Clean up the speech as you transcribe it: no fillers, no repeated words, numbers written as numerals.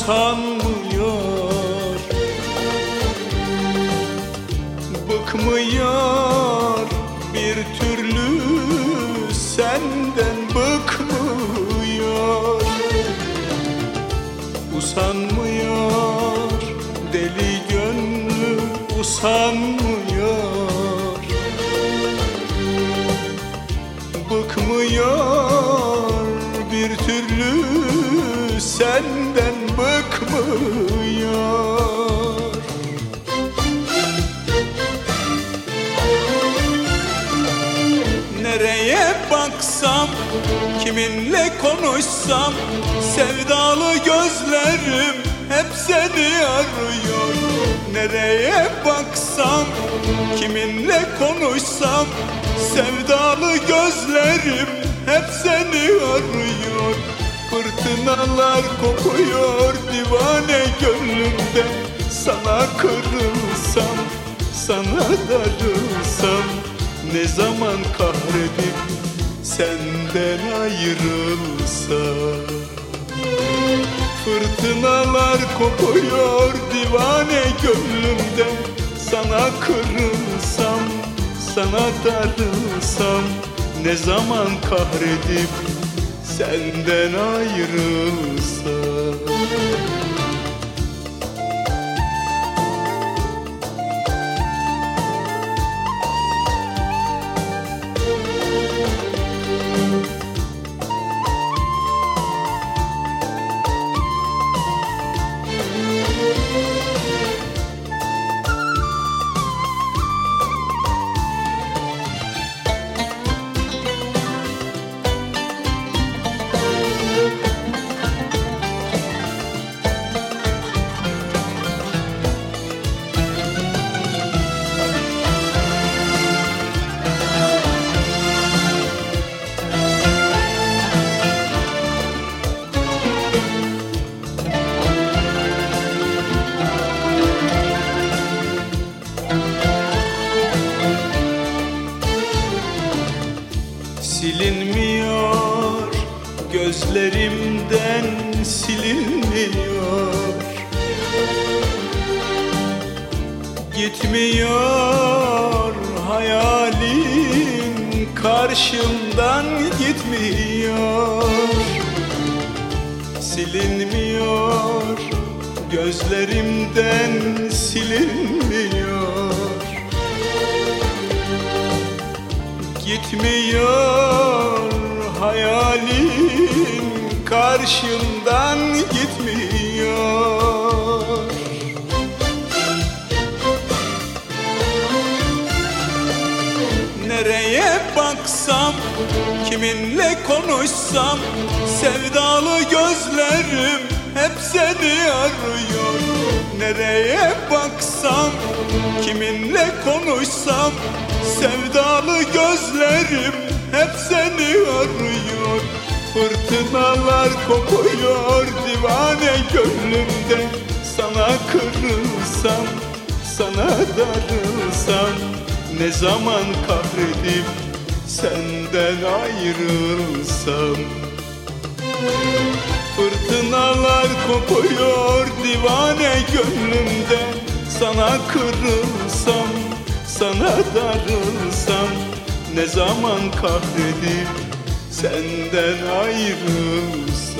usanmıyor, bıkmıyor, bir türlü senden bıkmıyor. Usanmıyor, deli gönlüm usanmıyor, bıkmıyor, bir türlü senden bıkmıyor. Nereye baksam, kiminle konuşsam, sevdalı gözlerim hep seni arıyor. Nereye baksam, kiminle konuşsam, sevdalı gözlerim hep seni arıyor. Fırtınalar kopuyor divane gönlümde, sana kırılsam, sana darılsam, ne zaman kahredip senden ayrılsam. Fırtınalar kopuyor divane gönlümde, sana kırılsam, sana darılsam, ne zaman kahredip senden ayrılsam. Silinmiyor, gözlerimden silinmiyor, gitmiyor hayalin, karşımdan gitmiyor. Silinmiyor, gözlerimden silinmiyor, gitmiyor hayalin, karşımdan gitmiyor. Nereye baksam, kiminle konuşsam, sevdalı gözlerim hep seni arıyor. Nereye baksam, kiminle konuşsam, sevdalı gözlerim hep seni arıyor. Fırtınalar kopuyor divane gönlümde, sana kırılsam, sana darılsam, ne zaman kahredip senden ayrılsam. Fırtınalar kopuyor divane gönlümde, sana kırılsam, sana darılsam, ne zaman kahredip senden ayrılsam.